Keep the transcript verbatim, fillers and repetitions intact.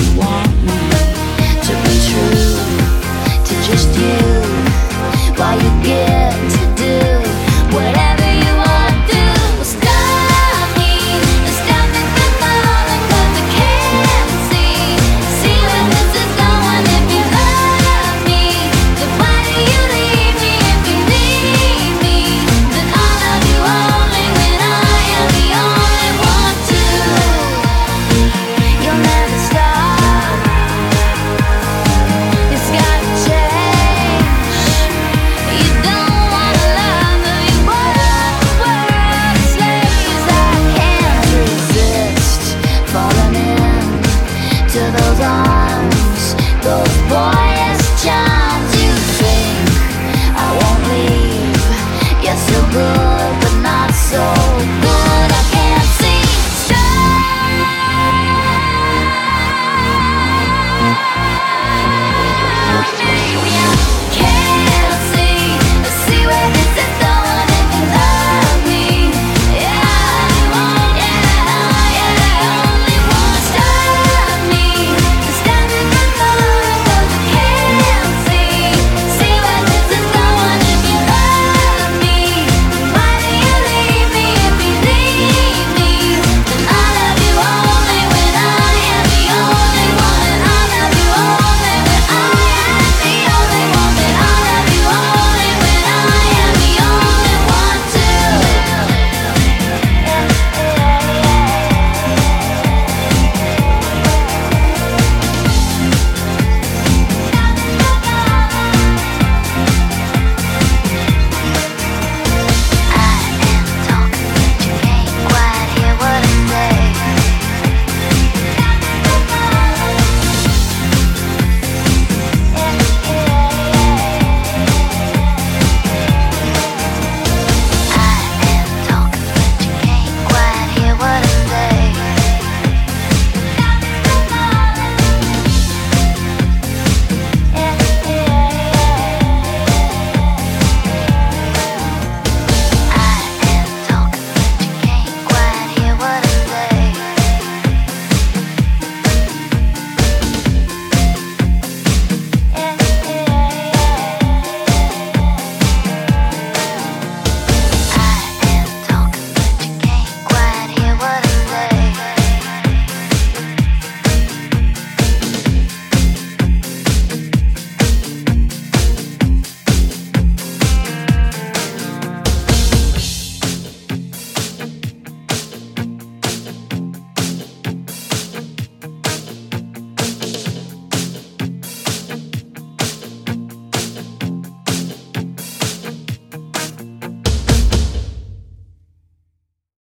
want me to be true to just you, while you get to do whatever you want to. Well, stop me, stop me from falling, 'cause I can't see, see where this is going. If you love me, then why do you leave me? If you need me, then I'll love you only when I am the only one to. You'll never stop, it's gotta change. You don't wanna love, but you want the world slaves. I can't resist falling in to those arms, those boys.